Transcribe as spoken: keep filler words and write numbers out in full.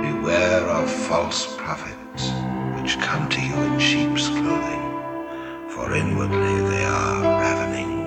Beware of false prophets, which come to you in sheep's clothing, for inwardly they are ravening